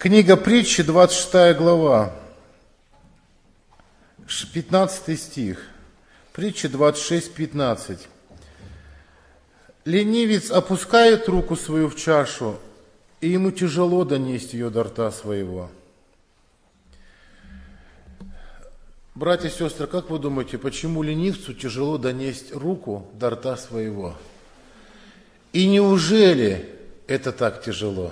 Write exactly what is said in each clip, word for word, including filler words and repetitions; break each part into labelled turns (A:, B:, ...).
A: Книга Притчи, двадцать шестая глава, пятнадцатый стих. Притчи двадцать шесть, пятнадцать. Ленивец опускает руку свою в чашу, и ему тяжело донести ее до рта своего. Братья и сестры, как вы думаете, почему ленивцу тяжело донести руку до рта своего? И неужели это так тяжело?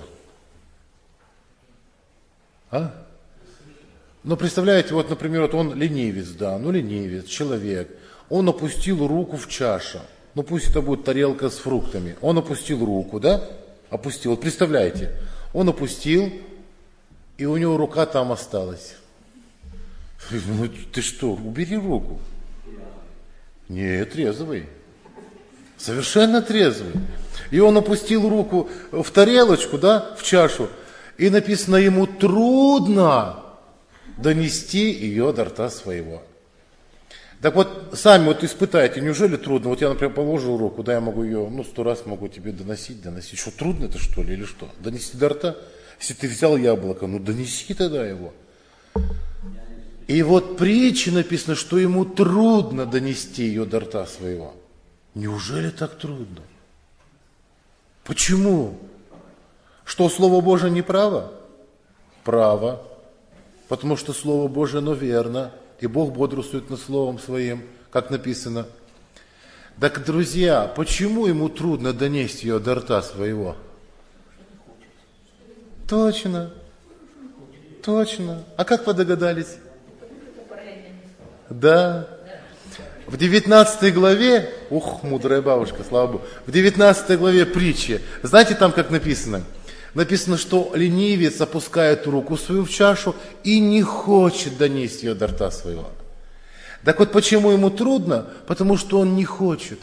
A: А? Ну, представляете, вот, например, вот он ленивец, да, ну, ленивец, человек. Он опустил руку в чашу. Ну, пусть это будет тарелка с фруктами. Он опустил руку, да? Опустил. Вот представляете, он опустил, и у него рука там осталась. Ну, ты что, убери руку. Нет, трезвый. Совершенно трезвый. И он опустил руку в тарелочку, да, в чашу, и написано, ему трудно донести ее до рта своего. Так вот, сами вот испытайте, неужели трудно? Вот я, например, положил руку, да, я могу ее, ну, сто раз могу тебе доносить, доносить. Что, трудно это, что ли, или что? Донести до рта? Если ты взял яблоко, ну, донеси тогда его. И вот в притче написано, что ему трудно донести ее до рта своего. Неужели так трудно? Почему? Что, Слово Божие не право? Право. Потому что Слово Божие, оно верно. И Бог бодрствует над Словом Своим, как написано. Так, друзья, почему ему трудно донести ее до рта своего? Точно. Точно. А как вы догадались? Да. В девятнадцатой главе, ух, мудрая бабушка, слава Богу, в девятнадцатой главе притчи, знаете там как написано? Написано, что ленивец опускает руку свою в чашу и не хочет донести ее до рта своего. Так вот, почему ему трудно? Потому что он не хочет.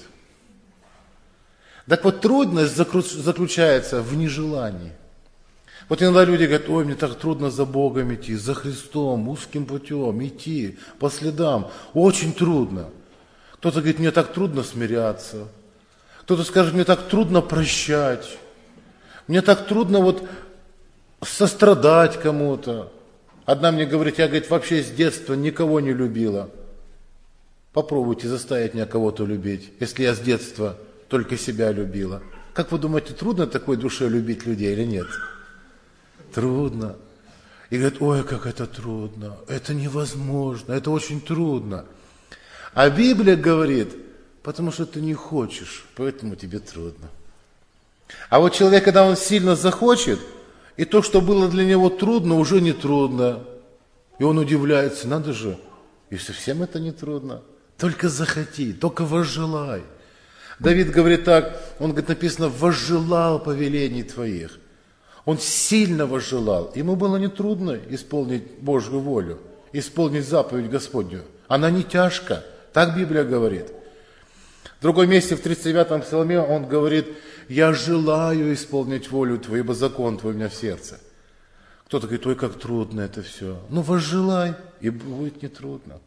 A: Так вот, трудность заключается в нежелании. Вот иногда люди говорят, ой, мне так трудно за Богом идти, за Христом, узким путем, идти по следам. Очень трудно. Кто-то говорит, мне так трудно смиряться. Кто-то скажет, мне так трудно прощать. Мне так трудно вот сострадать кому-то. Одна мне говорит, я, говорит, вообще с детства никого не любила. Попробуйте заставить меня кого-то любить, если я с детства только себя любила. Как вы думаете, трудно такой душе любить людей или нет? Трудно. И говорят, ой, как это трудно, это невозможно, это очень трудно. А Библия говорит, потому что ты не хочешь, поэтому тебе трудно. А вот человек, когда он сильно захочет, и то, что было для него трудно, уже не трудно. И он удивляется, надо же, и совсем это не трудно. Только захоти, только возжелай. Давид говорит так, он говорит, написано, возжелал повелений твоих. Он сильно возжелал. Ему было нетрудно исполнить Божью волю, исполнить заповедь Господню. Она не тяжка, так Библия говорит. В другом месте, в тридцать девятом псалме, он говорит, я желаю исполнить волю твою, ибо закон твой у меня в сердце. Кто-то говорит, ой, как трудно это все. Ну, возжелай, и будет нетрудно.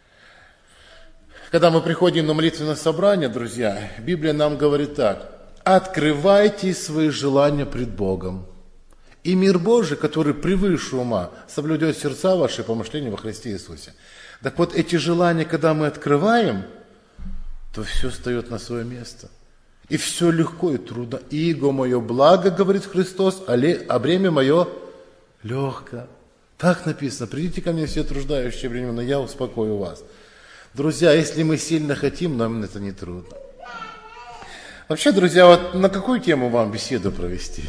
A: Когда мы приходим на молитвенное собрание, друзья, Библия нам говорит так, открывайте свои желания пред Богом. И мир Божий, который превыше ума, соблюдет сердца ваши и помышления во Христе Иисусе. Так вот, эти желания, когда мы открываем, то все встает на свое место. И все легко и трудно. Иго мое благо, говорит Христос, а бремя мое легко. Так написано. Придите ко мне все труждающие времена, я успокою вас. Друзья, если мы сильно хотим, нам это не трудно. Вообще, друзья, вот на какую тему вам беседу провести?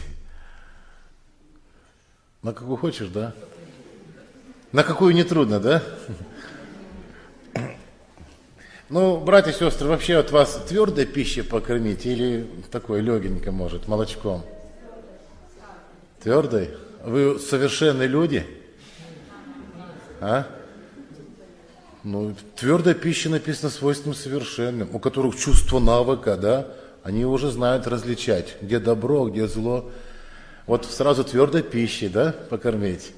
A: На какую хочешь, да? На какую не трудно, да? Ну, братья и сестры, вообще от вас твердой пищей покормить или такой легенько, может, молочком? Твердой? Вы совершенные люди? А? Ну, твердая пища написана свойством совершенным, у которых чувство навыка, да? Они уже знают различать, где добро, где зло. Вот сразу твердой пищей, да, покормить.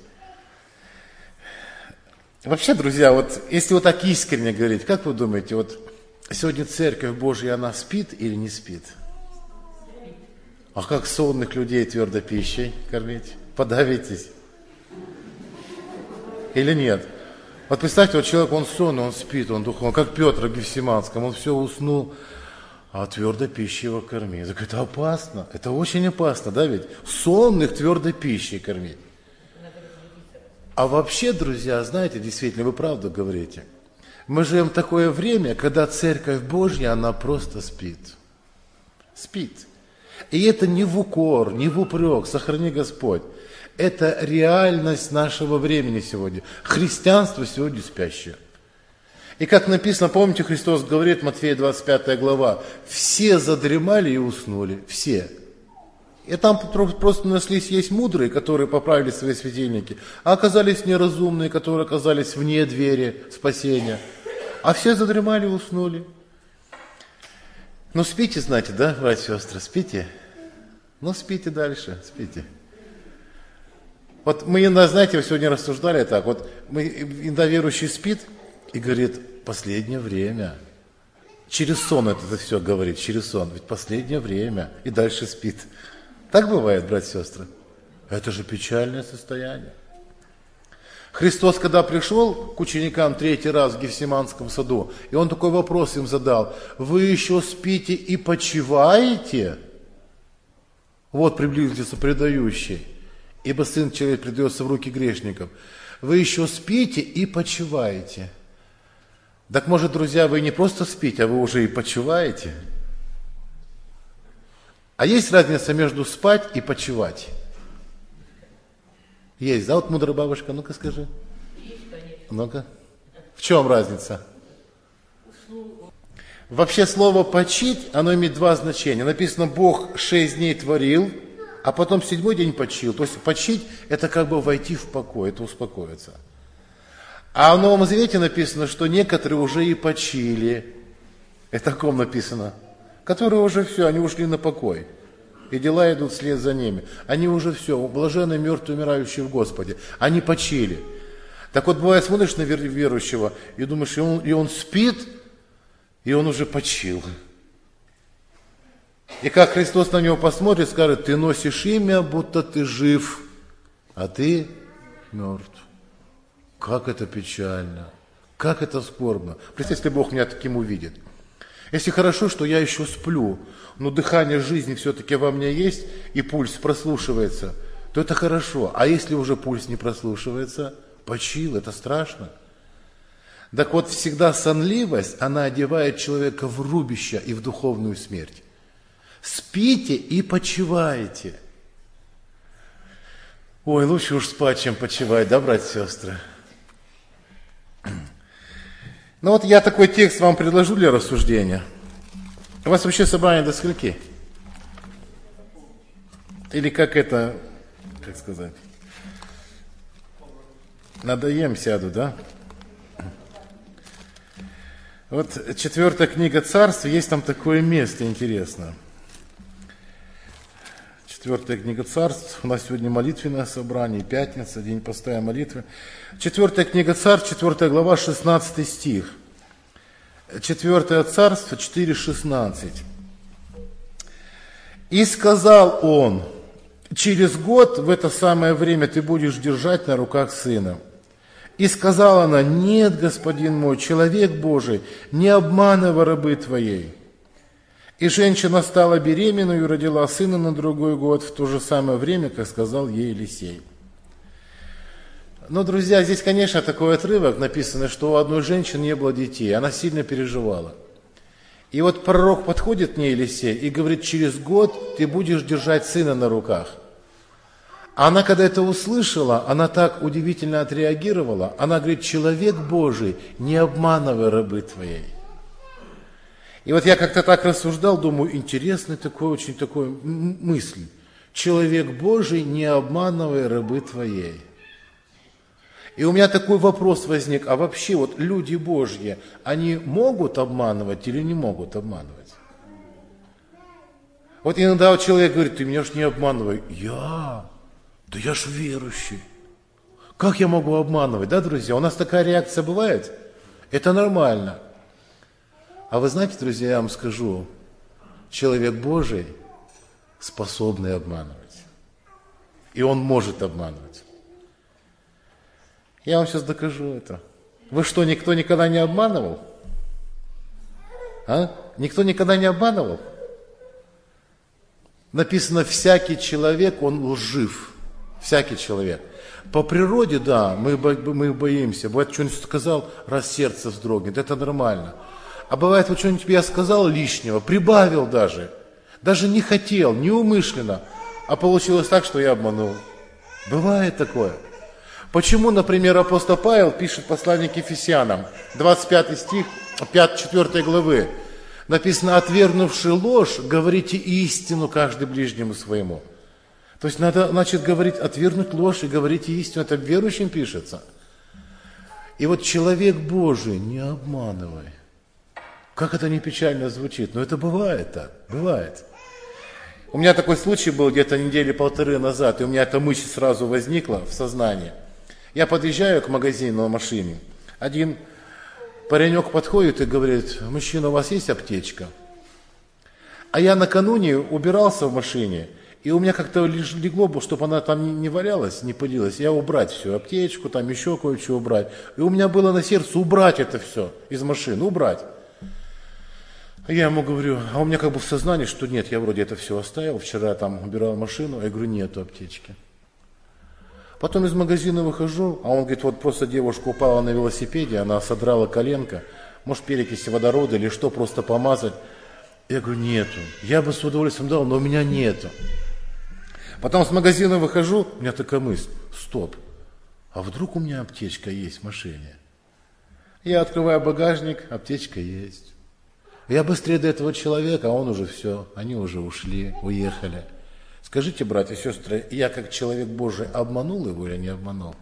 A: Вообще, друзья, вот если вот так искренне говорить, как вы думаете, вот сегодня Церковь Божья, она спит или не спит? А как сонных людей твердой пищей кормить? Подавитесь. Или нет? Вот представьте, вот человек, он сонный, он спит, он духовный, как Петр в Гефсиманском, он все уснул, а твердой пищей его кормить. Так это опасно, это очень опасно, да ведь? Сонных твердой пищей кормить. А вообще, друзья, знаете, действительно, вы правду говорите. Мы живем в такое время, когда Церковь Божья, она просто спит. Спит. И это не в укор, не в упрек, сохрани Господь. Это реальность нашего времени сегодня. Христианство сегодня спящее. И как написано, помните, Христос говорит, Матфея двадцать пятая глава, все задремали и уснули, все. И там просто нашлись есть мудрые, которые поправили свои светильники, а оказались неразумные, которые оказались вне двери спасения. А все задремали и уснули. Ну спите, знаете, да, братья и сестры, спите? Ну спите дальше, спите. Вот мы, знаете, сегодня рассуждали так, вот мы, иногда верующий спит и говорит, последнее время. Через сон это все говорит, через сон, ведь последнее время, и дальше спит. Так бывает, братья и сестры? Это же печальное состояние. Христос, когда пришел к ученикам третий раз в Гефсиманском саду, и Он такой вопрос им задал, вы еще спите и почиваете? Вот приблизился предающий, ибо Сын Человек предается в руки грешников. Вы еще спите и почиваете. Так может, друзья, вы не просто спите, а вы уже и почиваете? А есть разница между спать и почивать? Есть, да? Вот мудрая бабушка, ну-ка скажи.
B: Есть, конечно.
A: Ну-ка. В чем разница? Вообще слово «почить», оно имеет два значения. Написано, Бог шесть дней творил, а потом седьмой день почил. То есть почить – это как бы войти в покой, это успокоиться. А в Новом Завете написано, что некоторые уже и почили. Это о ком написано? Которые уже все, они ушли на покой. И дела идут вслед за ними. Они уже все, блаженные, мертвые, умирающие в Господе. Они почили. Так вот, бывает, смотришь на верующего и думаешь, и он, и он спит, и он уже почил. И как Христос на него посмотрит, скажет, ты носишь имя, будто ты жив, а ты мертв. Как это печально, как это скорбно. Представьте, если Бог меня таким увидит. Если хорошо, что я еще сплю, но дыхание жизни все-таки во мне есть, и пульс прослушивается, то это хорошо. А если уже пульс не прослушивается, почил, это страшно. Так вот, всегда сонливость, она одевает человека в рубище и в духовную смерть. Спите и почивайте. Ой, лучше уж спать, чем почивать, да, братья и сестры? Ну вот я такой текст вам предложу для рассуждения. У вас вообще собрание до скольки? Или как это, как сказать, надоем, сяду, да? Вот четвертая книга Царств, есть там такое место интересное. Четвертая книга Царств, у нас сегодня молитвенное собрание, пятница, день поста и молитвы. Четвертая книга Царств, четвертая глава, шестнадцатый стих. Четвертое Царство, четыре шестнадцать. «И сказал он, через год в это самое время ты будешь держать на руках сына. И сказала она, нет, господин мой, человек Божий, не обманывай рабы твоей. И женщина стала беременной и родила сына на другой год, в то же самое время, как сказал ей Елисей». Но, друзья, здесь, конечно, такой отрывок написано, что у одной женщины не было детей, она сильно переживала. И вот пророк подходит к ней, Елисей, и говорит, через год ты будешь держать сына на руках. А она, когда это услышала, она так удивительно отреагировала, она говорит, человек Божий, не обманывай рабы твоей. И вот я как-то так рассуждал, думаю, интересный такой, очень такой мысль. Человек Божий, не обманывай рабы твоей. И у меня такой вопрос возник, а вообще вот люди Божьи, они могут обманывать или не могут обманывать? Вот иногда вот человек говорит, ты меня ж не обманывай. Я? Да я ж верующий. Как я могу обманывать, да, друзья? У нас такая реакция бывает? Это нормально. А вы знаете, друзья, я вам скажу, человек Божий способный обманывать. И он может обманывать. Я вам сейчас докажу это. Вы что, никто никогда не обманывал? А? Никто никогда не обманывал? Написано, всякий человек, он лжив. Всякий человек. По природе, да, мы, мы боимся. Бывает, что-нибудь сказал, раз сердце вздрогнет. Это нормально. А бывает, вот что-нибудь я сказал лишнего, прибавил даже. Даже не хотел, неумышленно. А получилось так, что я обманул. Бывает такое. Почему, например, апостол Павел пишет послание к Ефесянам, двадцать пятый стих, четвёртой главы. Написано, отвергнувши ложь, говорите истину каждый ближнему своему. То есть надо, значит, говорить, отвергнуть ложь и говорить истину. Это верующим пишется. И вот человек Божий, не обманывай. Как это не печально звучит, но это бывает так, бывает. У меня такой случай был где-то недели полторы назад, и у меня эта мысль сразу возникла в сознании. Я подъезжаю к магазину на машине. Один паренек подходит и говорит, мужчина, у вас есть аптечка? А я накануне убирался в машине, и у меня как-то легло, чтобы она там не валялась, не пылилась. Я убрать всю аптечку, там еще кое-что убрать. И у меня было на сердце убрать это все из машины, убрать. А я ему говорю, а у меня как бы в сознании, что нет, я вроде это все оставил, вчера там убирал машину, я говорю, нету аптечки. Потом из магазина выхожу, а он говорит, вот просто девушка упала на велосипеде, она содрала коленко, может перекись водорода или что, просто помазать. Я говорю, нету. Я бы с удовольствием дал, но у меня нету. Потом с магазина выхожу, у меня такая мысль, стоп, а вдруг у меня аптечка есть в машине? Я открываю багажник, аптечка есть. Я быстрее до этого человека, а он уже все, они уже ушли, уехали. Скажите, братья и сестры, я как человек Божий обманул его или не обманул?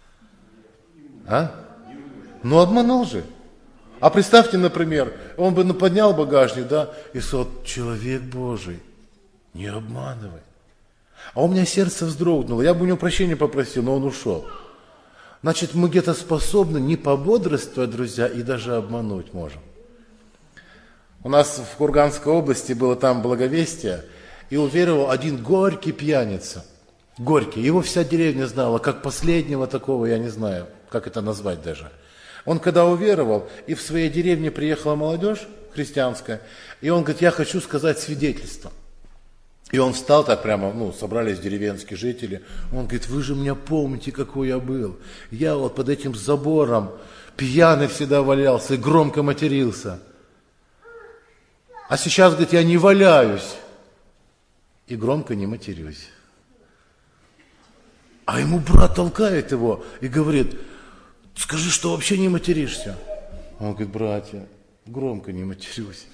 A: А? Ну обманул же. А представьте, например, он бы поднял багажник, да, и сказал, человек Божий, не обманывай. А у меня сердце вздрогнуло, я бы у него прощения попросил, но он ушел. Значит, мы где-то способны не пободрствовать, друзья, и даже обмануть можем. У нас в Курганской области было там благовестие, и уверовал один горький пьяница. Горький. Его вся деревня знала, как последнего такого, я не знаю, как это назвать даже. Он когда уверовал, и в своей деревне приехала молодежь христианская, и он говорит, я хочу сказать свидетельство. И он встал так прямо, ну, собрались деревенские жители. Он говорит, вы же меня помните, какой я был. Я вот под этим забором пьяный всегда валялся и громко матерился. А сейчас, говорит, я не валяюсь и громко не матерюсь. А ему брат толкает его и говорит, скажи, что вообще не материшься. Он говорит, братья, громко не матерюсь.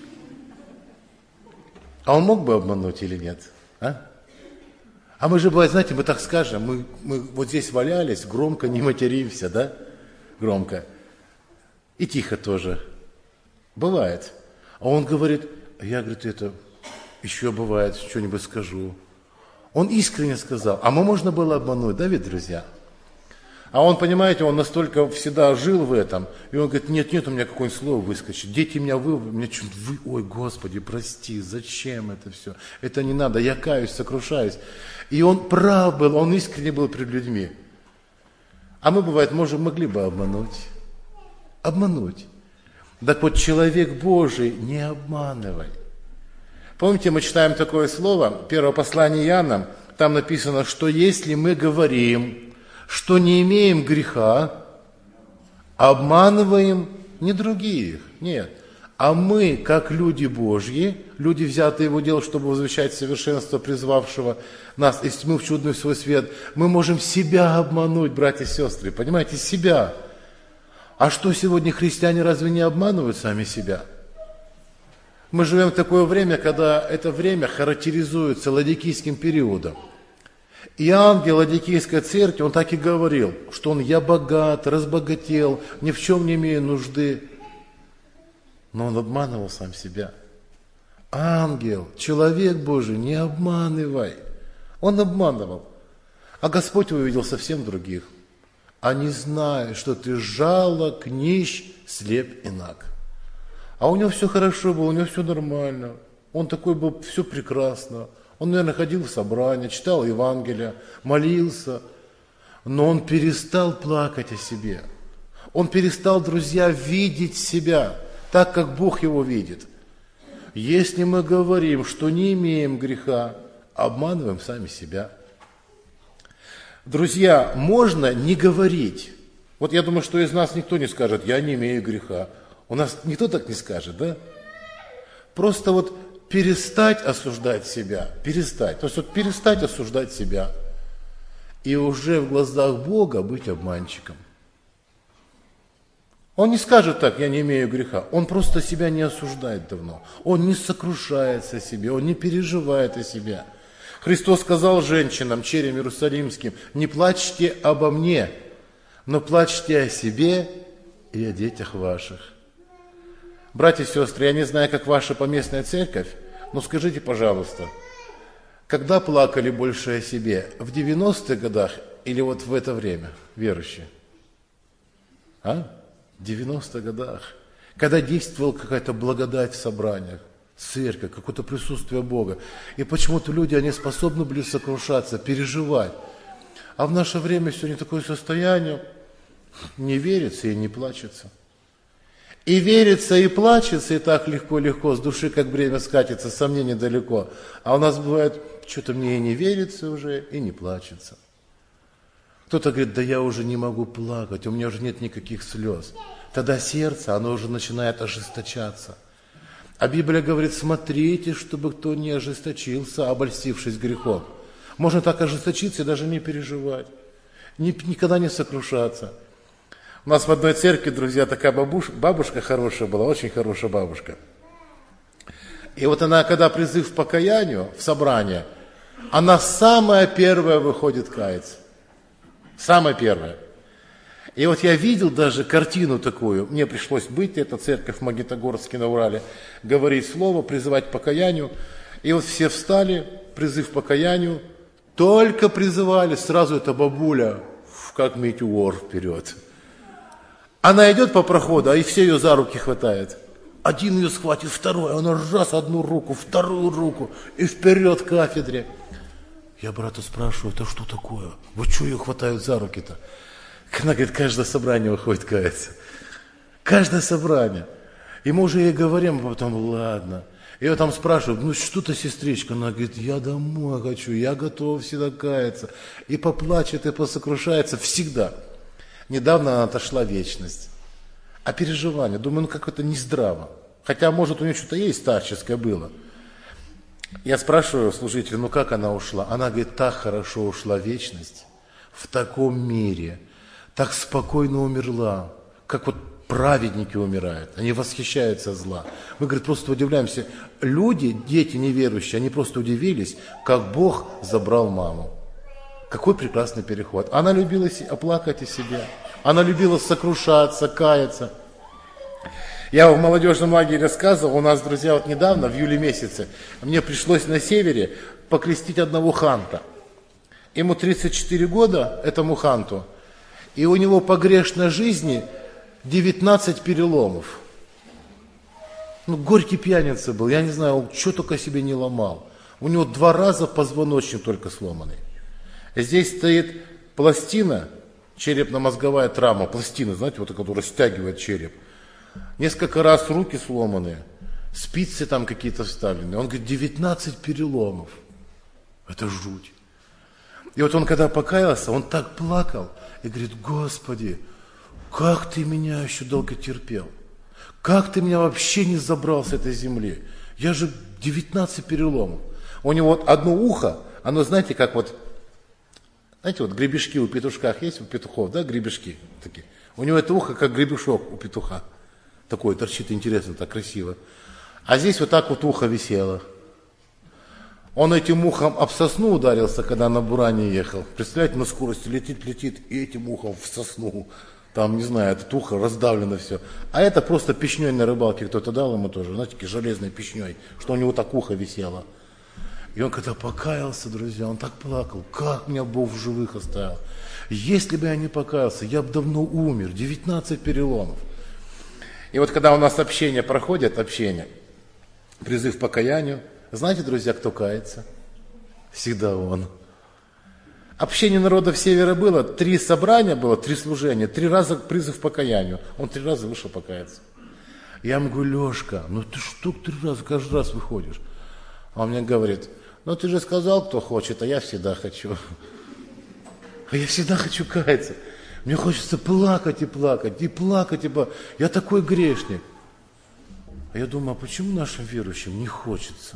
A: А он мог бы обмануть или нет? А, а мы же, бывает, знаете, мы так скажем, мы, мы вот здесь валялись, громко не материмся, да? Громко. И тихо тоже. Бывает. А он говорит, я, говорит, это еще бывает, что-нибудь скажу. Он искренне сказал, а мы можно было обмануть, да ведь, друзья? А он, понимаете, он настолько всегда жил в этом, и он говорит, нет, нет, у меня какое-нибудь слово выскочит. Дети меня вы, меня что-то вы, ой, Господи, прости, зачем это все? Это не надо, я каюсь, сокрушаюсь. И он прав был, он искренне был перед людьми. А мы, бывает, можем, могли бы обмануть. Обмануть. Так вот, человек Божий, не обманывай. Помните, мы читаем такое слово, первое послание Иоанна, там написано, что если мы говорим, что не имеем греха, обманываем не других, нет. А мы, как люди Божьи, люди, взятые Его дело, чтобы возвещать совершенство призвавшего нас из тьмы в чудный свой свет, мы можем себя обмануть, братья и сестры, понимаете, себя. А что сегодня христиане разве не обманывают сами себя? Мы живем в такое время, когда это время характеризуется ладикийским периодом. И ангел ладикийской церкви, он так и говорил, что он «я богат, разбогател, ни в чем не имею нужды». Но он обманывал сам себя. Ангел, человек Божий, не обманывай. Он обманывал. А Господь увидел совсем других. А не зная, что ты жалок, нищ, слеп и наг. А у него все хорошо было, у него все нормально. Он такой был, все прекрасно. Он, наверное, ходил в собрание, читал Евангелие, молился. но он перестал плакать о себе. Он перестал, друзья, видеть себя так, как Бог его видит. Если мы говорим, что не имеем греха, обманываем сами себя. Друзья, можно не говорить. Вот я думаю, что из нас никто не скажет, я не имею греха. У нас никто так не скажет, да? Просто вот перестать осуждать себя, перестать. То есть вот перестать осуждать себя. И уже в глазах Бога быть обманщиком. Он не скажет так, я не имею греха. Он просто себя не осуждает давно. Он не сокрушается о себе, он не переживает о себе. Христос сказал женщинам, черем иерусалимским, не плачьте обо мне, но плачьте о себе и о детях ваших. Братья и сестры, я не знаю, как ваша поместная церковь, но скажите, пожалуйста, когда плакали больше о себе? В девяностых годах или вот в это время, верующие? А? В девяностых годах. Когда действовала какая-то благодать в собраниях, церковь, какое-то присутствие Бога. И почему-то люди, они способны были сокрушаться, переживать. А в наше время сегодня такое состояние, не верится и не плачется. И верится, и плачется, и так легко-легко, с души как бремя скатится, сомнений далеко. А у нас бывает, что-то мне и не верится уже, и не плачется. Кто-то говорит, да я уже не могу плакать, у меня уже нет никаких слез. Тогда сердце, оно уже начинает ожесточаться. А Библия говорит, смотрите, чтобы кто не ожесточился, обольстившись грехом. Можно так ожесточиться и даже не переживать, ни, никогда не сокрушаться. У нас в одной церкви, друзья, такая бабушка, бабушка хорошая была, очень хорошая бабушка. И вот она, когда призыв к покаянию в собрание, она самая первая выходит каяться. Самая первая. И вот я видел даже картину такую, мне пришлось быть, это церковь в Магнитогорске на Урале, говорить слово, призывать к покаянию. И вот все встали, призыв к покаянию, только призывали, сразу эта бабуля, как метеор вперед. Она идет по проходу, а и все ее за руки хватает. Один ее схватит, второй, она раз одну руку, вторую руку, и вперед к кафедре. Я брата спрашиваю, это что такое? Вот что ее хватают за руки-то? Она говорит, каждое собрание выходит каяться. Каждое собрание. И мы уже ей говорим, а потом, ладно. Ее там спрашивают, ну что-то, сестричка. Она говорит, я домой хочу, я готова всегда каяться. И поплачет, и посокрушается всегда. Недавно она отошла в вечность. А переживание, думаю, ну как это нездраво. Хотя, может, у нее что-то есть старческое было. Я спрашиваю служителя, ну как она ушла? Она говорит, так хорошо ушла в вечность, в таком мире, так спокойно умерла, как вот праведники умирают, они восхищаются зла. Мы, говорит, просто удивляемся. Люди, дети неверующие, они просто удивились, как Бог забрал маму. Какой прекрасный переход. Она любила оплакать о себе, она любила сокрушаться, каяться. Я в молодежном лагере рассказывал, у нас, друзья, вот недавно, в июле месяце, мне пришлось на севере покрестить одного ханта. Ему тридцать четыре года, этому ханту, и у него по грешной жизни девятнадцать переломов. Ну, горький пьяница был, я не знаю, он что только себе не ломал. У него два раза позвоночник только сломанный. Здесь стоит пластина, черепно-мозговая травма, пластина, знаете, вот которая стягивает череп. Несколько раз руки сломанные, спицы там какие-то вставлены. Он говорит, девятнадцать переломов. Это жуть. И вот он, когда покаялся, он так плакал и говорит, Господи, как ты меня еще долго терпел? Как ты меня вообще не забрал с этой земли? Я же девятнадцать переломов. У него вот одно ухо, оно, знаете, как вот, знаете, вот гребешки у петушках есть, у петухов, да, гребешки такие. У него это ухо, как гребешок у петуха. Такое торчит интересно, так красиво. А здесь вот так вот ухо висело. Он этим ухом об сосну ударился, когда на буране ехал. Представляете, на скорости летит, летит, и этим ухом в сосну. Там, не знаю, это ухо раздавлено все. А это просто печней на рыбалке кто-то дал ему тоже, знаете, железной печней, что у него так ухо висело. И он когда покаялся, друзья, он так плакал, как меня Бог в живых оставил. Если бы я не покаялся, я бы давно умер, девятнадцать переломов. И вот когда у нас общение проходит, общение, призыв к покаянию, знаете, друзья, кто кается? Всегда он. Общение народов Севера было, три собрания было, три служения, три раза призыв к покаянию. Он три раза вышел покаяться. Я ему говорю: Лешка, ну ты что три раза, каждый раз выходишь? А он мне говорит: ну ты же сказал, кто хочет, а я всегда хочу. А я всегда хочу каяться. Мне хочется плакать и плакать, и плакать, и плакать. Я такой грешник. А я думаю, а почему нашим верующим не хочется?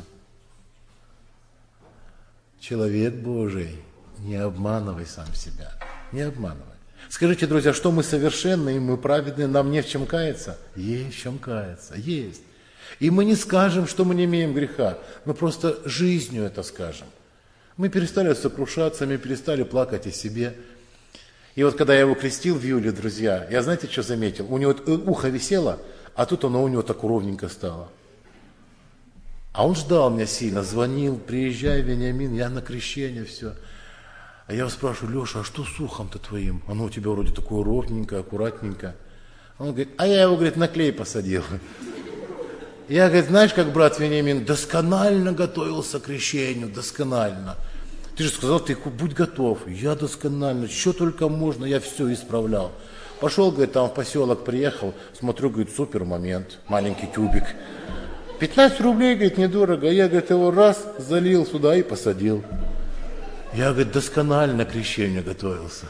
A: Человек Божий, не обманывай сам себя, не обманывай. Скажите, друзья, что мы совершенны и мы праведны, нам не в чем каяться? Есть в чем каяться, есть. И мы не скажем, что мы не имеем греха, мы просто жизнью это скажем. Мы перестали сокрушаться, мы перестали плакать о себе. И вот когда я его крестил в июле, друзья, я знаете, что заметил? У него ухо висело, а тут оно у него так ровненько стало. А он ждал меня сильно, звонил: приезжай, Вениамин, я на крещение, все. А я его спрашиваю: Леша, а что с ухом-то твоим? Оно у тебя вроде такое ровненькое, аккуратненько. Он говорит: а я его, говорит, на клей посадил. Я, говорит, знаешь, как брат Вениамин досконально готовился к крещению, досконально. Ты же сказал, ты будь готов. Я досконально, что только можно, я все исправлял. Пошел, говорит, там в поселок приехал, смотрю, говорит, супер момент, маленький тюбик. пятнадцать рублей, говорит, недорого. Я, говорит, его раз залил сюда и посадил. Я, говорит, досконально к крещению готовился.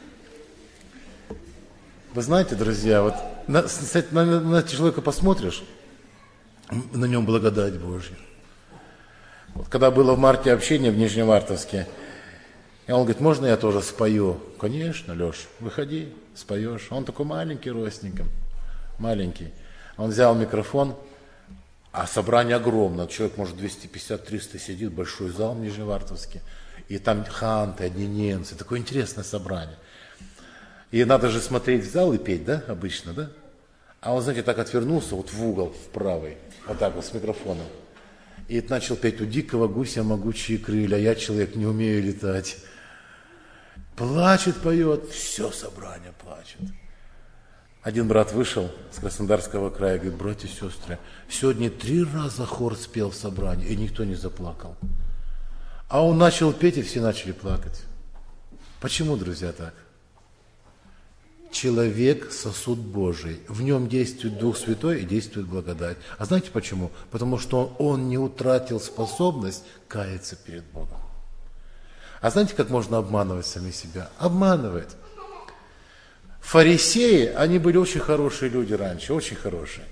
A: Вы знаете, друзья, вот на, на, на человека посмотришь, на нем благодать Божья. Вот когда было в марте общение в Нижневартовске, и он говорит: можно я тоже спою? Конечно, Леш, выходи, споешь. Он такой маленький ростником, маленький. Он взял микрофон, а собрание огромное. Человек, может, двести пятьдесят - триста сидит, большой зал в Нижневартовске. И там ханты, одниненцы. Такое интересное собрание. И надо же смотреть в зал и петь, да, обычно, да? А он, знаете, так отвернулся вот в угол, в правый, вот так вот с микрофоном. И начал петь: у дикого гуся могучие крылья, я человек, не умею летать. Плачет, поет, все собрание плачет. Один брат вышел с Краснодарского края, говорит: братья и сестры, сегодня три раза хор спел в собрании, и никто не заплакал. А он начал петь, и все начали плакать. Почему, друзья, так? Человек – сосуд Божий. В нем действует Дух Святой и действует благодать. А знаете почему? Потому что он не утратил способность каяться перед Богом. А знаете, как можно обманывать сами себя? Обманывает. Фарисеи, они были очень хорошие люди раньше, очень хорошие.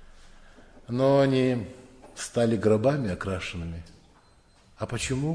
A: Но они стали гробами окрашенными. А почему?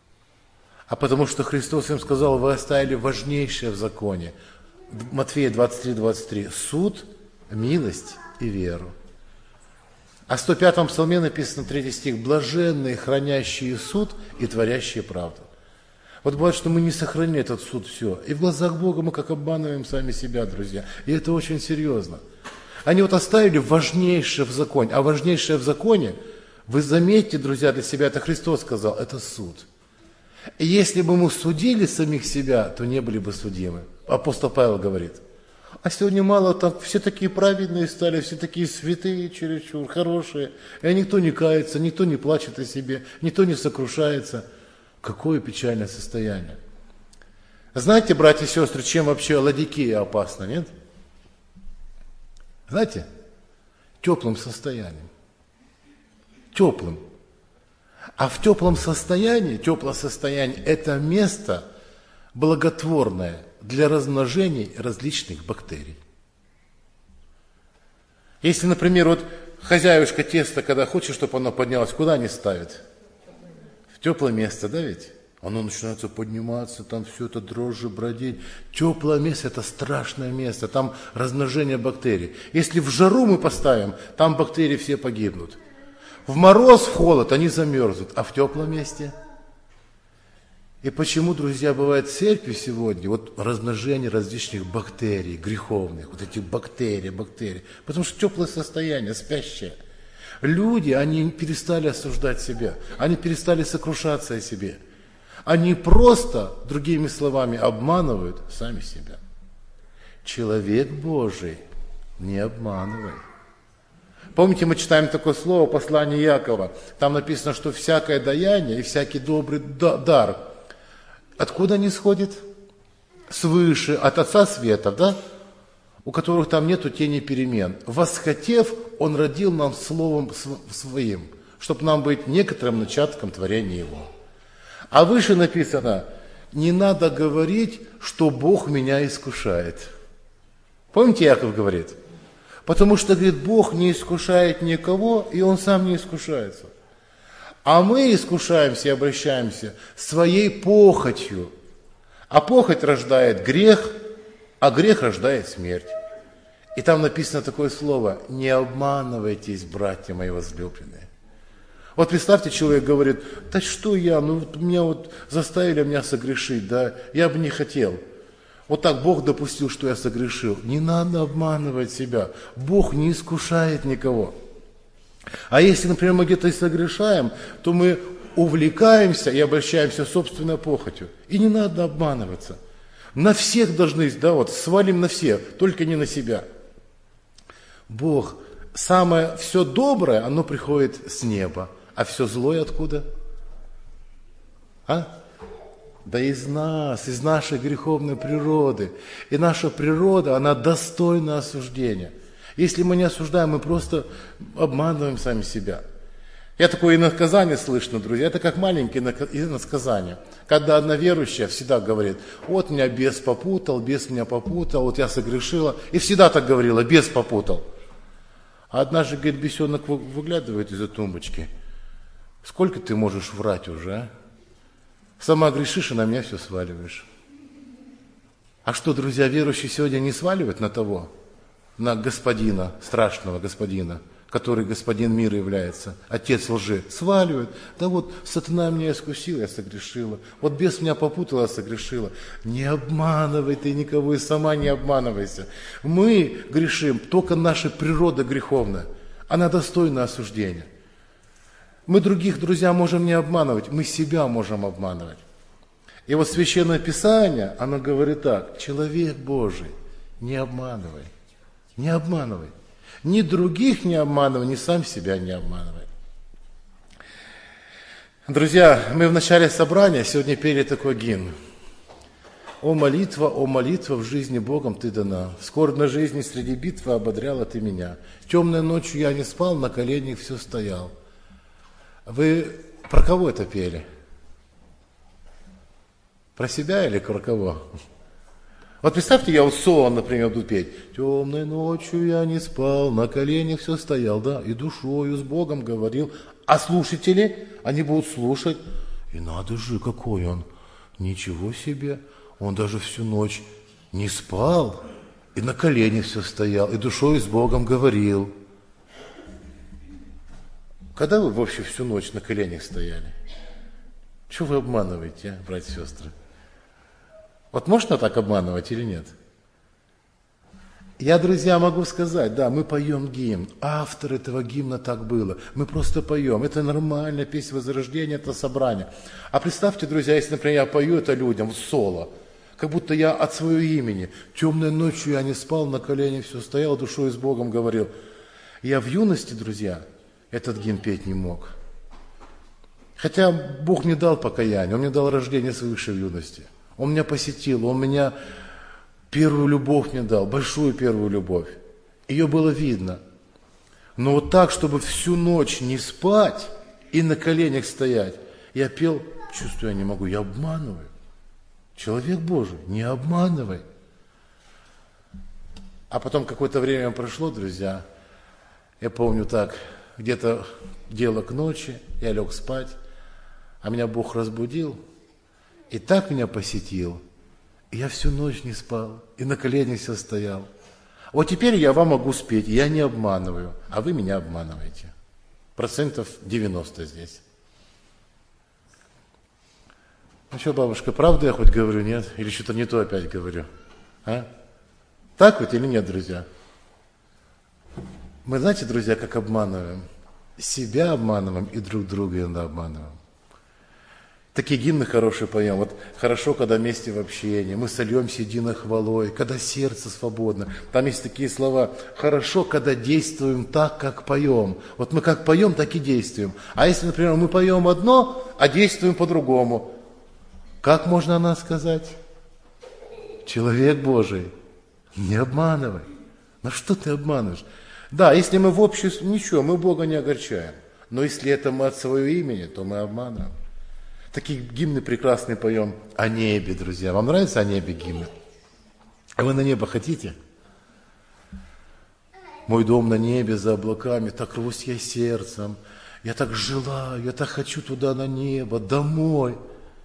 A: А потому что Христос им сказал: вы оставили важнейшее в законе. Матфея двадцать три двадцать три. Суд, милость и веру. А в сто пятом псалме написано, третий стих: блаженные, хранящие суд и творящие правду. Вот бывает, что мы не сохранили этот суд, все. И в глазах Бога мы как обманываем сами себя, друзья. И это очень серьезно. Они вот оставили важнейшее в законе. А важнейшее в законе, вы заметьте, друзья, для себя, это Христос сказал, это суд. И если бы мы судили самих себя, то не были бы судимы. Апостол Павел говорит: а сегодня мало так, все такие праведные стали, все такие святые, чересчур, хорошие. И никто не кается, никто не плачет о себе, никто не сокрушается. Какое печальное состояние. Знаете, братья и сестры, чем вообще Ладикия опасна, нет? Знаете? Теплым состоянием. Теплым. А в теплом состоянии, теплое состояние – это место благотворное для размножения различных бактерий. Если, например, вот хозяюшка теста, когда хочет, чтобы оно поднялось, куда они ставят? В теплое место, да ведь? Оно начинается подниматься, там все это дрожжи бродить. Теплое место – это страшное место, там размножение бактерий. Если в жару мы поставим, там бактерии все погибнут. В мороз, в холод они замерзнут, а в теплом месте? И почему, друзья, бывает в церкви сегодня вот размножение различных бактерий, греховных, вот эти бактерии, бактерии, потому что теплое состояние, спящее. Люди, они перестали осуждать себя, они перестали сокрушаться о себе. Они просто, другими словами, обманывают сами себя. Человек Божий не обманывай. Помните, мы читаем такое слово, послание Якова. Там написано, что всякое даяние и всякий добрый дар Откуда они исходят? Свыше, от Отца Светов, да? У которых там нету тени перемен. Восхотев, Он родил нам Словом Своим, чтобы нам быть некоторым начатком творения Его. А выше написано, не надо говорить, что Бог меня искушает. Помните, Яков говорит? Потому что, говорит, Бог не искушает никого, и Он сам не искушается. А мы искушаемся и обращаемся своей похотью. А похоть рождает грех, а грех рождает смерть. И там написано такое слово: не обманывайтесь, братья мои возлюбленные. Вот представьте, человек говорит: да что я, ну вот меня вот заставили меня согрешить, да, я бы не хотел. Вот так Бог допустил, что я согрешил. Не надо обманывать себя. Бог не искушает никого. А если, например, мы где-то и согрешаем, то мы увлекаемся и обращаемся собственной похотью. И не надо обманываться. На всех должны, да, вот, свалим на всех, только не на себя. Бог, самое все доброе, оно приходит с неба. А все злое откуда? А? Да из нас, из нашей греховной природы. И наша природа, она достойна осуждения. Если мы не осуждаем, мы просто обманываем сами себя. Я такое иносказание слышно, друзья. Это как маленькое иносказание. Когда одна верующая всегда говорит: вот меня бес попутал, бес меня попутал, вот я согрешила. И всегда так говорила: бес попутал. А однажды, говорит, бесенок выглядывает из-за тумбочки. Сколько ты можешь врать уже, а? Сама грешишь, и на меня все сваливаешь. А что, друзья, верующие сегодня не сваливают на того, на господина, страшного господина, который господин мира является, отец лжи, сваливают. Да вот сатана меня искусил, я согрешила. Вот бес меня попутал, я согрешила. Не обманывай ты никого и сама не обманывайся. Мы грешим, только наша природа греховная. Она достойна осуждения. Мы других, друзья, можем не обманывать, мы себя можем обманывать. И вот Священное Писание, оно говорит так: человек Божий, не обманывай, не обманывай. Ни других не обманывай, ни сам себя не обманывай. Друзья, мы в начале собрания сегодня пели такой гимн. «О молитва, о молитва, в жизни Богом ты дана. В скорбной жизни среди битвы ободряла ты меня. Темной ночью я не спал, на коленях все стоял». Вы про кого это пели? Про себя или про кого? Вот представьте, я вот соло, например, буду петь. Темной ночью я не спал, на коленях все стоял, да, и душою с Богом говорил. А слушатели, они будут слушать. И надо же, какой он, ничего себе, он даже всю ночь не спал, и на коленях все стоял, и душою с Богом говорил. Когда вы вообще всю ночь на коленях стояли? Чего вы обманываете, а, братья и сестры? Вот можно так обманывать или нет? Я, друзья, могу сказать, да, мы поем гимн. Автор этого гимна так было. Мы просто поем. Это нормально, песня возрождения, это собрание. А представьте, друзья, если, например, я пою это людям в соло, как будто я от своего имени. Темной ночью я не спал, на коленях все стоял, душой с Богом говорил. Я в юности, друзья, этот гимн петь не мог. Хотя Бог мне дал покаяние, Он мне дал рождение свыше в юности. Он меня посетил, Он меня первую любовь мне дал, большую первую любовь. Ее было видно. Но вот так, чтобы всю ночь не спать и на коленях стоять, я пел, чувствую, я не могу, я обманываю. Человек Божий, не обманывай. А потом какое-то время прошло, друзья, я помню так, где-то дело к ночи, я лег спать, а меня Бог разбудил, и так меня посетил, и я всю ночь не спал, и на коленях все стоял. Вот теперь я вам могу спеть, я не обманываю, а вы меня обманываете. Процентов девяносто здесь. Ну что, бабушка, правда я хоть говорю, нет? Или что-то не то опять говорю? А? Так вот или нет, друзья? Мы, знаете, друзья, как обманываем? Себя обманываем и друг друга иногда обманываем. Такие гимны хорошие поем. Вот хорошо, когда вместе в общении, мы сольемся единой хвалой, когда сердце свободно. Там есть такие слова. Хорошо, когда действуем так, как поем. Вот мы как поем, так и действуем. А если, например, мы поем одно, а действуем по-другому, Как можно о нас сказать? Человек Божий, не обманывай. Ну что ты обманываешь? Да, если мы в обществе, ничего, мы Бога не огорчаем. Но если это мы от своего имени, то мы обманываем. Такие гимны прекрасные поем о небе, друзья. Вам нравится о небе гимны? А вы на небо хотите? Мой дом на небе за облаками, так рвусь я сердцем. Я так желаю, я так хочу туда на небо, домой.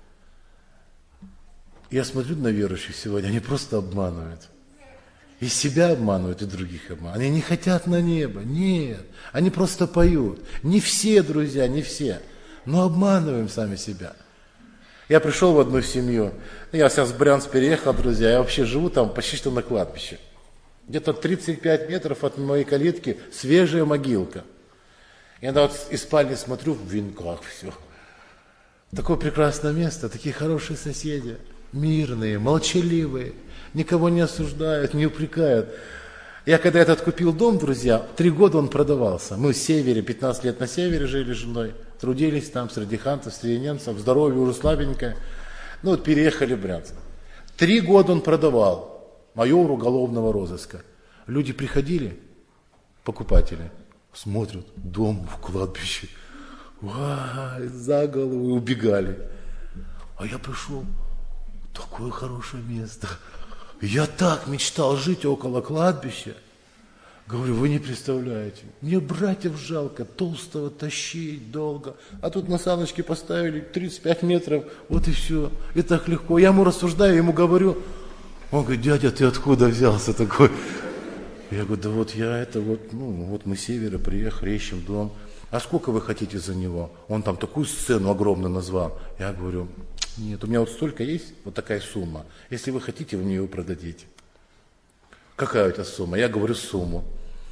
A: Я смотрю на верующих сегодня, они просто обманывают. И себя обманывают, и других обманывают. Они не хотят на небо, нет. Они просто поют. Не все, друзья, не все. Но обманываем сами себя. Я пришел в одну семью. Я сейчас в Брянск переехал, друзья. Я вообще живу там почти что на кладбище. Где-то тридцать пять метров от моей калитки свежая могилка. Я вот из спальни смотрю, в венках все. Такое прекрасное место, такие хорошие соседи. Мирные, молчаливые. Никого не осуждают, не упрекают. Я когда этот купил дом, друзья, три года он продавался. Мы в севере, пятнадцать лет на севере жили с женой. Трудились там среди хантов, среди немцев. Здоровье уже слабенькое. Ну вот переехали в Брянск. Три года он продавал. Майор уголовного розыска. Люди приходили, покупатели, смотрят, дом в кладбище. Вай, за голову убегали. А я пришел, такое хорошее место. Я так мечтал жить около кладбища. Говорю, вы не представляете. Мне братьев жалко, толстого тащить долго. А тут на саночки поставили тридцать пять метров, вот и все. И так легко. Я ему рассуждаю, ему говорю. Он говорит, дядя, ты откуда взялся такой? Я говорю, да вот я это вот, ну вот мы с севера приехали, ищем дом. А сколько вы хотите за него? Он там такую сцену огромную назвал. Я говорю, нет, у меня вот столько есть, вот такая сумма. Если вы хотите, вы мне ее продадите. Какая у тебя сумма? Я говорю сумму.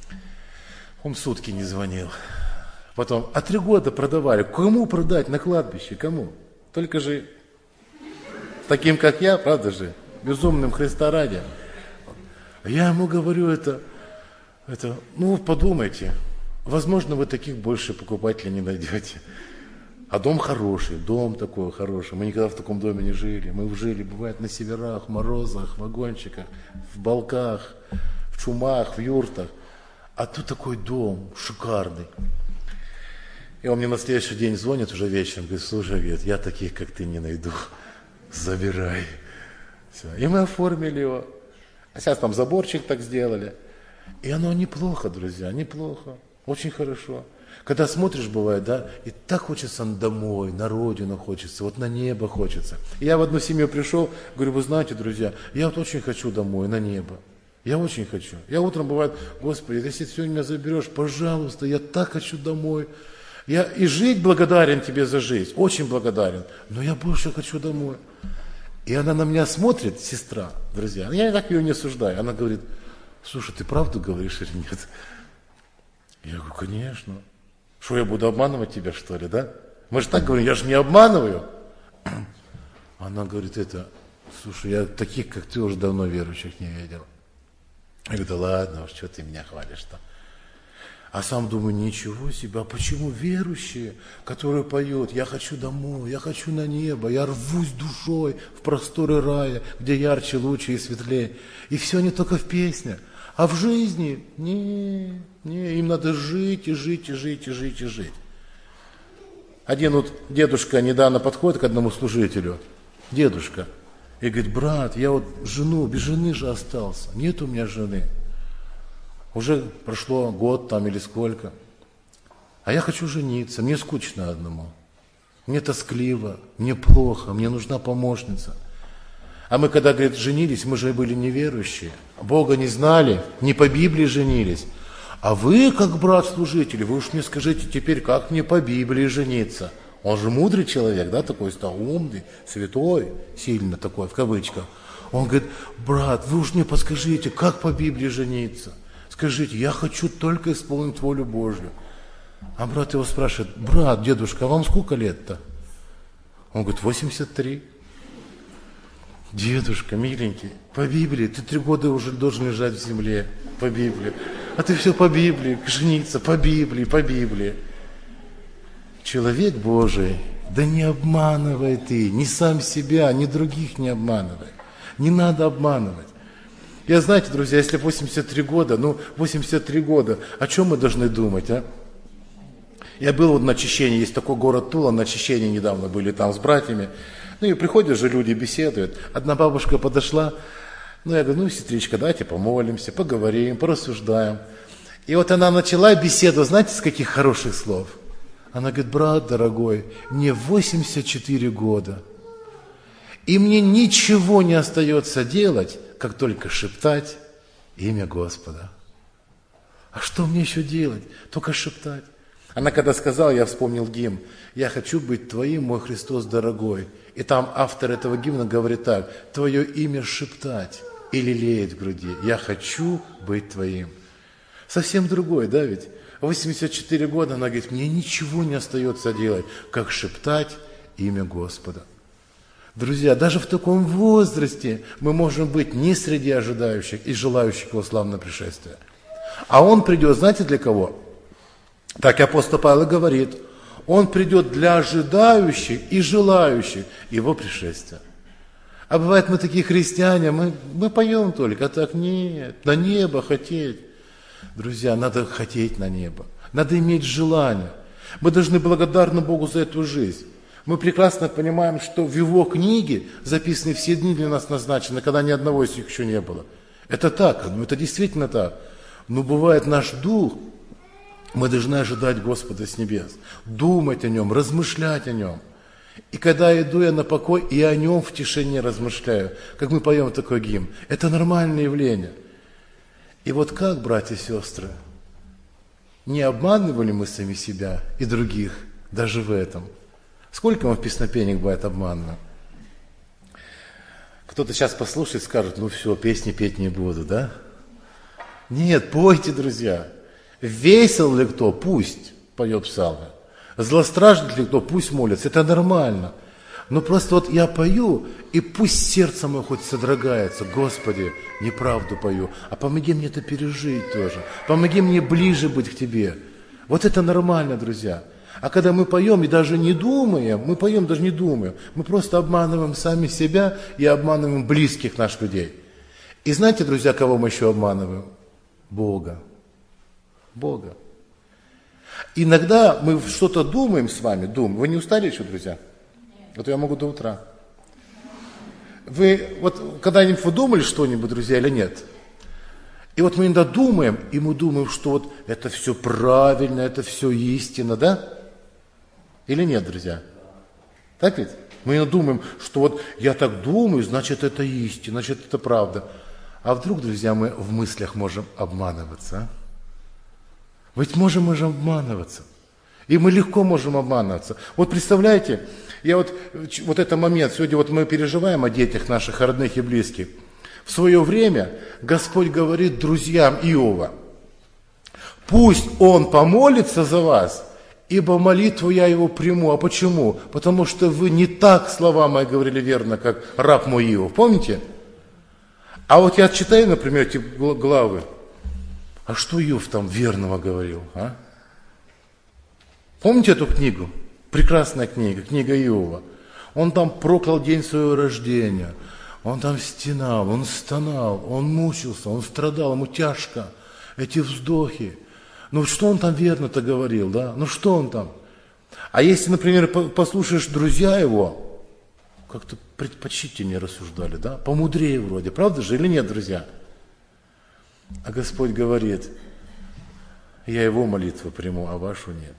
A: Он сутки не звонил. Потом, а три года продавали. Кому продать на кладбище? Кому? Только же таким, как я, правда же? Безумным Христа ради. Я ему говорю это, это, ну подумайте, возможно, вы таких больше покупателей не найдете. А дом хороший, дом такой хороший. Мы никогда в таком доме не жили. Мы жили, бывает, на северах, в морозах, в вагончиках, в балках, в чумах, в юртах. А тут такой дом шикарный. И он мне на следующий день звонит уже вечером, говорит, слушай, говорит, я таких, как ты, не найду. Забирай. Все. И мы оформили его. А сейчас там заборчик так сделали. И оно неплохо, друзья, неплохо. Очень хорошо. Когда смотришь, бывает, да, и так хочется домой, на родину хочется, вот на небо хочется. И я в одну семью пришел, говорю, вы знаете, друзья, я вот очень хочу домой, на небо. Я очень хочу. Я утром, бывает, Господи, если ты сегодня меня заберешь, пожалуйста, я так хочу домой. Я и жить благодарен тебе за жизнь, очень благодарен, но я больше хочу домой. И она на меня смотрит, сестра, друзья, я так ее не осуждаю. Она говорит, слушай, ты правду говоришь или нет? Я говорю, конечно. Что, я буду обманывать тебя, что ли, да? Мы же так говорим, я же не обманываю. Она говорит, это, слушай, я таких, как ты, уже давно верующих не видел. Я говорю, да ладно, уж что ты меня хвалишь-то? А сам думаю, ничего себе, а почему верующие, которые поют, я хочу домой, я хочу на небо, я рвусь душой в просторы рая, где ярче, лучше и светлее. И все не только в песнях, а в жизни, не, не, им надо жить и жить и жить и жить и жить. Один вот дедушка недавно подходит к одному служителю, дедушка, и говорит, брат, я вот жену, без жены же остался, нет у меня жены. Уже прошло год там или сколько. А я хочу жениться, мне скучно одному. Мне тоскливо, мне плохо, мне нужна помощница. А мы когда, говорит, женились, мы же были неверующие. Бога не знали, не по Библии женились. А вы, как брат-служитель, вы уж мне скажите теперь, как мне по Библии жениться? Он же мудрый человек, да, такой стал умный, святой, сильно такой, в кавычках. Он говорит, брат, вы уж мне подскажите, как по Библии жениться? Скажите, я хочу только исполнить волю Божью. А брат его спрашивает, брат, дедушка, а вам сколько лет-то? Он говорит, восемьдесят три. Дедушка, миленький, по Библии, ты три года уже должен лежать в земле, по Библии. А ты все по Библии, жениться, по Библии, по Библии. Человек Божий, Да не обманывай ты, ни сам себя, ни других не обманывай. Не надо обманывать. Я, знаете, друзья, если восемьдесят три года, ну, восемьдесят три года, о чем мы должны думать, а? Я был вот на очищении, есть такой город Тула, на очищении недавно были там с братьями. Ну и приходят же люди, беседуют. Одна бабушка подошла, ну я говорю, ну, сестричка, давайте помолимся, поговорим, порассуждаем. И вот она начала беседу, знаете, с каких хороших слов? Она говорит, брат дорогой, мне восемьдесят четыре года, и мне ничего не остается делать, как только шептать имя Господа. А что мне еще делать? Только шептать. Она когда сказала, я вспомнил гимн, я хочу быть Твоим, мой Христос дорогой. И там автор этого гимна говорит так, Твое имя шептать и лелеять в груди. Я хочу быть Твоим. Совсем другой, да ведь? восемьдесят четыре года, она говорит, мне ничего не остается делать, как шептать имя Господа. Друзья, даже в таком возрасте мы можем быть не среди ожидающих и желающих Его славного пришествия. А Он придет, знаете, для кого? Так и апостол Павел говорит, Он придет для ожидающих и желающих Его пришествия. А бывает, мы такие христиане, мы, мы поем только, а так нет, на небо хотеть. Друзья, надо хотеть на небо, надо иметь желание. Мы должны благодарны Богу за эту жизнь. Мы прекрасно понимаем, что в Его книге записаны все дни для нас назначены, когда ни одного из них еще не было. Это так, ну это действительно так. Но бывает наш дух, мы должны ожидать Господа с небес, думать о Нем, размышлять о Нем. И когда иду я на покой, и о Нем в тишине размышляю, как мы поем такой гимн, это нормальное явление. И вот как, братья и сестры, не обманывали мы сами себя и других даже в этом? Сколько мы в песнопениях бывает обманно? Кто-то сейчас послушает и скажет, ну все, песни петь не буду, да? Нет, пойте, друзья. Весел ли кто, пусть поет псалмы. Злостраждет ли кто, пусть молится. Это нормально. Но просто вот я пою, и пусть сердце мое хоть содрогается. Господи, неправду пою. А помоги мне это пережить тоже. Помоги мне ближе быть к Тебе. Вот это нормально, друзья. А когда мы поем и даже не думаем, мы поем даже не думаем, мы просто обманываем сами себя и обманываем близких наших людей. И знаете, друзья, кого мы еще обманываем? Бога. Бога. Иногда мы что-то думаем с вами, думаем. Вы не устали еще, друзья? Вот я могу до утра. Вы вот когда-нибудь вы думали что-нибудь, друзья, или нет? И вот мы иногда думаем, и мы думаем, что вот это все правильно, это все истина, да? Или нет, друзья? Так ведь? Мы иногда думаем, что вот я так думаю, значит это истина, значит это правда. А вдруг, друзья, мы в мыслях можем обманываться, а? Ведь можем, можем обманываться. И мы легко можем обманываться. Вот представляете, я вот, вот этот момент, сегодня вот мы переживаем о детях наших, родных и близких. В свое время Господь говорит друзьям Иова, пусть он помолится за вас, ибо молитву я его приму. А почему? Потому что вы не так слова мои говорили верно, как раб мой Иов. Помните? А вот я читаю, например, эти главы. А что Иов там верного говорил? А? Помните эту книгу? Прекрасная книга, книга Иова. Он там проклял день своего рождения. Он там стенал, он стонал, он мучился, он страдал, ему тяжко. Эти вздохи. Ну что он там верно-то говорил, да? Ну что он там? А если, например, послушаешь друзья его, как-то предпочтительнее рассуждали, да? Помудрее вроде, правда же или нет, друзья? А Господь говорит, я его молитву приму, а вашу нет.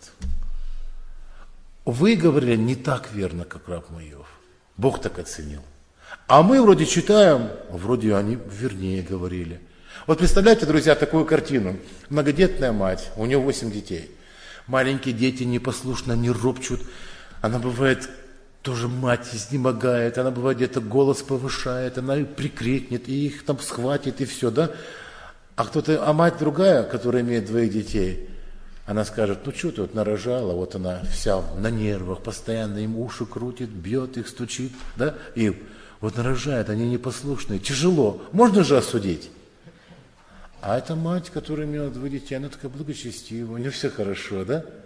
A: Вы говорили не так верно, как раб мой Иов. Бог так оценил. А мы вроде читаем, вроде они вернее говорили. Вот представляете, друзья, такую картину. Многодетная мать, у нее восемь детей. Маленькие дети непослушно, они ропчут. Она бывает, тоже мать изнемогает, она бывает где-то голос повышает, она прикрикнет, и их там схватит, и все, да? А кто-то, а мать другая, которая имеет двоих детей, она скажет, ну что ты вот нарожала, вот она вся на нервах, постоянно им уши крутит, бьет их, стучит, да? И вот нарожает, они непослушные, тяжело, можно же осудить? А эта мать, которая имела двое детей, она такая благочестивая, у нее все хорошо, да?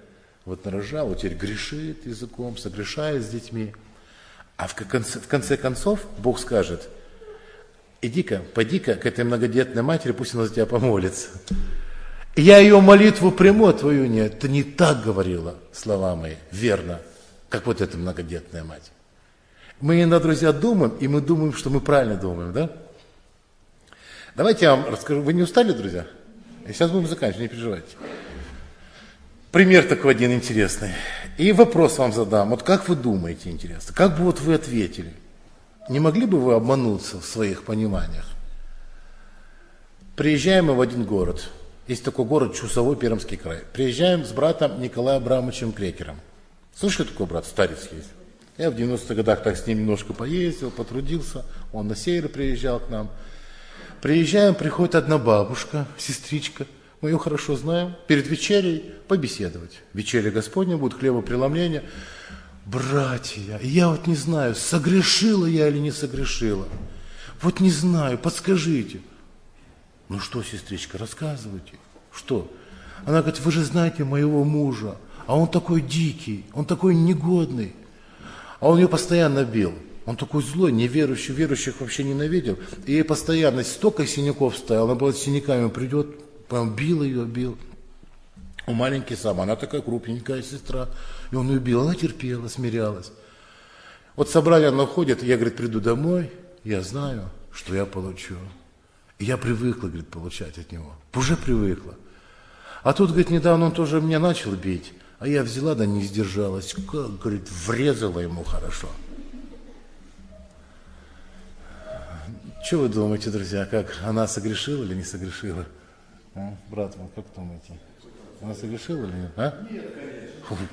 A: Вот нарожал, вот теперь грешит языком, согрешает с детьми. А в конце, в конце концов Бог скажет: иди-ка, пойди-ка к этой многодетной матери, пусть она за тебя помолится. И я ее молитву приму, а твою нет. Ты не так говорила, слова мои, верно, как вот эта многодетная мать. Мы иногда, друзья, думаем, и мы думаем, что мы правильно думаем, да? Давайте я вам расскажу. Вы не устали, друзья? И сейчас будем заканчивать, не переживайте. Пример такой один интересный. И вопрос вам задам. Вот как вы думаете, интересно? Как бы вот вы ответили? Не могли бы вы обмануться в своих пониманиях? Приезжаем мы в один город. Есть такой город Чусовой, Пермский край. Приезжаем с братом Николаем Абрамовичем Крекером. Слышали такой брат? Старец есть. Я в девяностых годах так с ним немножко поездил, потрудился. Он на севере приезжал к нам. Приезжаем, приходит одна бабушка, сестричка. Мы ее хорошо знаем. Перед вечерей побеседовать. Вечеря Господня будет, хлебопреломление. Братья, я вот не знаю, согрешила я или не согрешила. Вот не знаю, подскажите. Ну что, сестричка, рассказывайте. Что? Она говорит: вы же знаете моего мужа, а он такой дикий, он такой негодный. А он ее постоянно бил. Он такой злой, неверующий, верующих вообще ненавидел. И ей постоянно столько синяков ставил, она была с синяками, придет, прям бил ее, бил. Он маленький сам, она такая крупненькая сестра. И он ее бил, она терпела, смирялась. Вот собрание она ходит, я, говорит, приду домой, я знаю, что я получу. И я привыкла, говорит, получать от него. Уже привыкла. А тут, говорит, недавно он тоже меня начал бить. А я взяла, да не сдержалась. Как, говорит, врезала ему хорошо. Что вы думаете, друзья, как она согрешила или не согрешила? А? Брат, вы как думаете? Она согрешила или нет? А? Нет, конечно.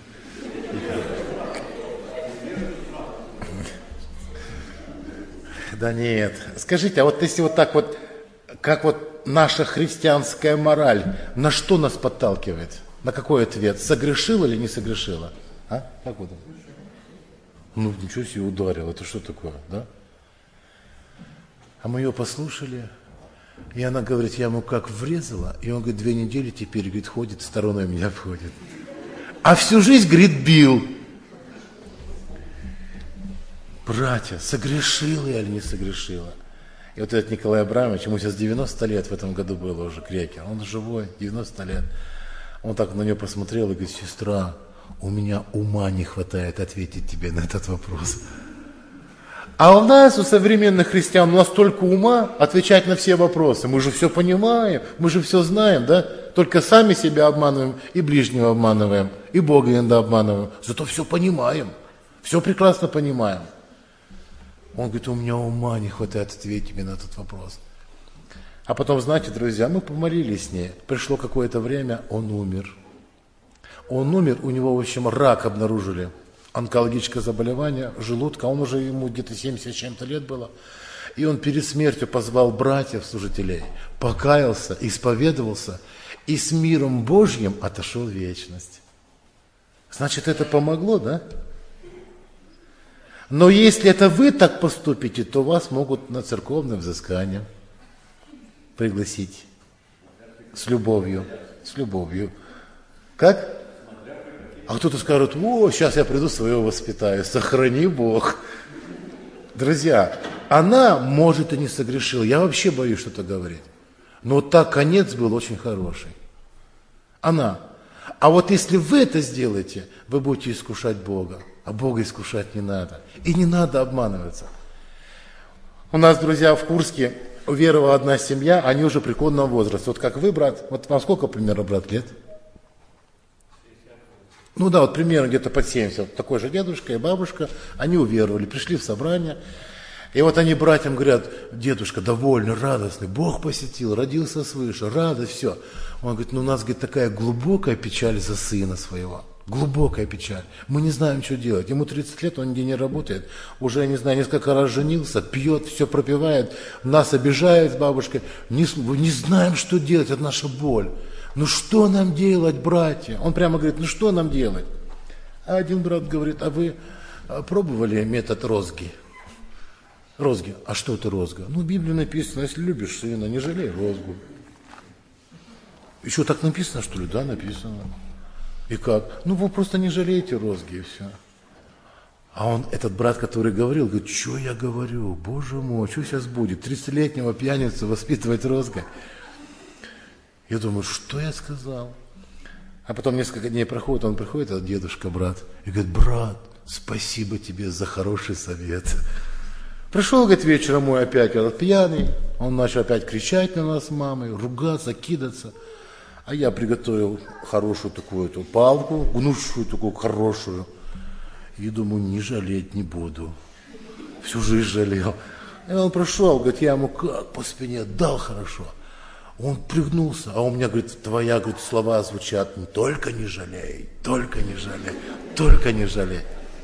A: Да нет. Скажите, а вот если вот так вот, как вот наша христианская мораль, на что нас подталкивает? На какой ответ? Согрешила или не согрешила? А? Как вы думаете? Ну, ничего себе, ударил. Это что такое, да? А мы ее послушали, и она говорит: я ему как врезала, и он, говорит, две недели теперь, говорит, ходит, стороной меня обходит. А всю жизнь, говорит, бил. Братья, согрешила я или не согрешила? И вот этот Николай Абрамович, ему сейчас девяносто лет в этом году было уже, Крекер, он живой, девяносто лет. Он так на нее посмотрел и говорит: сестра, у меня ума не хватает ответить тебе на этот вопрос. А у нас, у современных христиан, у нас столько ума отвечать на все вопросы. Мы же все понимаем, мы же все знаем, да? Только сами себя обманываем, и ближнего обманываем, и Бога иногда обманываем. Зато все понимаем, все прекрасно понимаем. Он говорит: у меня ума не хватает ответить мне на этот вопрос. А потом, знаете, друзья, мы помолились с ней. Пришло какое-то время, он умер. Он умер, у него, в общем, рак обнаружили. Онкологическое заболевание желудка, он уже, ему где-то семьдесят с чем-то лет было, и он перед смертью позвал братьев, служителей, покаялся, исповедовался, и с миром Божьим отошел в вечность. Значит, это помогло, да? Но если это вы так поступите, то вас могут на церковное взыскание пригласить с любовью, с любовью. Как? А кто-то скажет: о, сейчас я приду, своего воспитаю. Сохрани Бог. Друзья, она, может, и не согрешила. Я вообще боюсь что-то говорить. Но вот так конец был очень хороший. Она. А вот если вы это сделаете, вы будете искушать Бога. А Бога искушать не надо. И не надо обманываться. У нас, друзья, в Курске уверовала одна семья, они уже преклонного возраста. Вот как вы, брат, вот вам сколько примерно, брат, лет? Ну да, вот примерно где-то под семьдесят. Такой же дедушка и бабушка, они уверовали, пришли в собрание. И вот они братьям говорят: дедушка довольный, радостный, Бог посетил, родился свыше, радость, все. Он говорит: ну у нас, говорит, такая глубокая печаль за сына своего. Глубокая печаль. Мы не знаем, что делать. Ему тридцать лет, он нигде не работает. Уже, не знаю, несколько раз женился, пьет, все пропивает, нас обижает с бабушкой. Не, не знаем, что делать, это наша боль. Ну что нам делать, братья? Он прямо говорит: ну что нам делать? А один брат говорит: а вы пробовали метод розги? Розги. А что это розга? Ну, в Библии написано: если любишь сына, не жалей розгу. Еще так написано, что ли? Да, написано. И как? Ну, вы просто не жалеете розги, и все. А он, этот брат, который говорил, говорит, что я говорю, боже мой, что сейчас будет? тридцатилетнего пьяницу воспитывать розгой. Я думаю, что я сказал? А потом несколько дней проходит, он приходит, этот дедушка, брат, и говорит, брат, спасибо тебе за хороший совет. Пришел, говорит, вечером мой опять этот пьяный, он начал опять кричать на нас с мамой, ругаться, кидаться. А я приготовил хорошую такую эту палку, гнущую такую хорошую. И думаю, не жалеть не буду. Всю жизнь жалел. И он прошел, говорит, я ему как по спине дал хорошо. Он пригнулся, а у меня, говорит, твоя, говорит, слова звучат, только не жалей, только не жалей, только не жалей.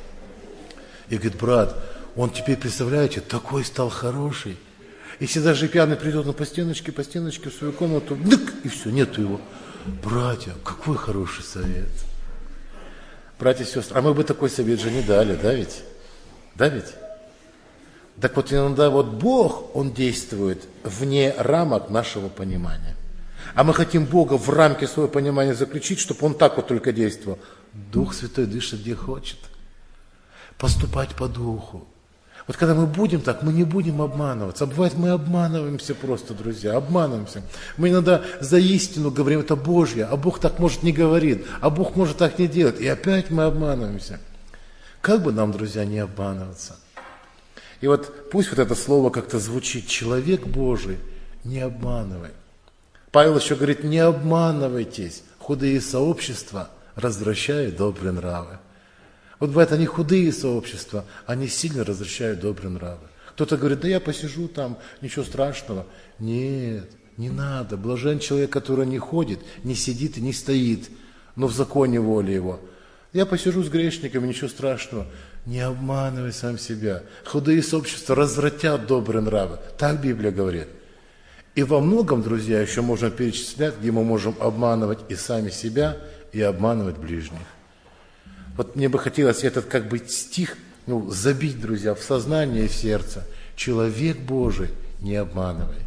A: И говорит, брат, он теперь, представляете, такой стал хороший. Если даже пьяный придет, он по стеночке, по стеночке в свою комнату, дык, и все, нету его. Братья, какой хороший совет. Братья и сестры, а мы бы такой совет же не дали, да ведь? Да ведь? Так вот иногда вот Бог, Он действует вне рамок нашего понимания. А мы хотим Бога в рамки своего понимания заключить, чтобы Он так вот только действовал. Дух Святой дышит где хочет. Поступать по Духу. Вот когда мы будем так, мы не будем обманываться. А бывает, мы обманываемся просто, друзья, обманываемся. Мы иногда за истину говорим, это Божье, а Бог так может не говорит, а Бог может так не делать. И опять мы обманываемся. Как бы нам, друзья, не обманываться? И вот пусть вот это слово как-то звучит. Человек Божий, не обманывай. Павел еще говорит, не обманывайтесь. Худые сообщества развращают добрые нравы. Вот бывает, они худые сообщества, они сильно развращают добрые нравы. Кто-то говорит, да я посижу там, ничего страшного. Нет, не надо. Блажен человек, который не ходит, не сидит и не стоит, но в законе воли его. Я посижу с грешниками, ничего страшного. Не обманывай сам себя. Худые сообщества развратят добрые нравы. Так Библия говорит. И во многом, друзья, еще можно перечислять, где мы можем обманывать и сами себя, и обманывать ближних. Вот мне бы хотелось этот как бы стих ну, забить, друзья, в сознание и в сердце. Человек Божий, не обманывай.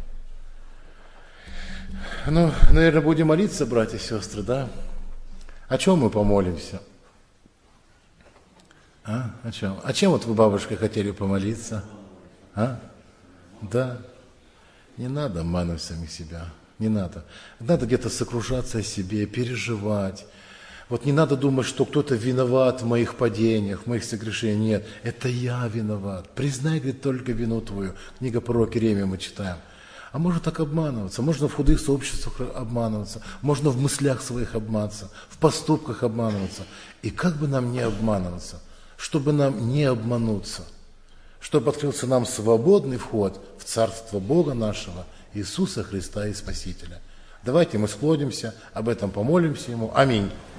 A: Ну, наверное, будем молиться, братья и сестры, да? О чем мы помолимся? А? О чем? О чем вот вы, бабушка, хотели помолиться? А? Да. Не надо обманывать самих себя. Не надо. Надо где-то сокрушаться о себе, переживать. Вот не надо думать, что кто-то виноват в моих падениях, в моих согрешениях. Нет, это я виноват. Признай, говорит, только вину твою. Книга пророка Иеремии мы читаем. А можно так обманываться, можно в худых сообществах обманываться, можно в мыслях своих обманываться, в поступках обманываться. И как бы нам не обманываться, чтобы нам не обмануться, чтобы открылся нам свободный вход в Царство Бога нашего, Иисуса Христа и Спасителя. Давайте мы склонимся, об этом помолимся Ему. Аминь.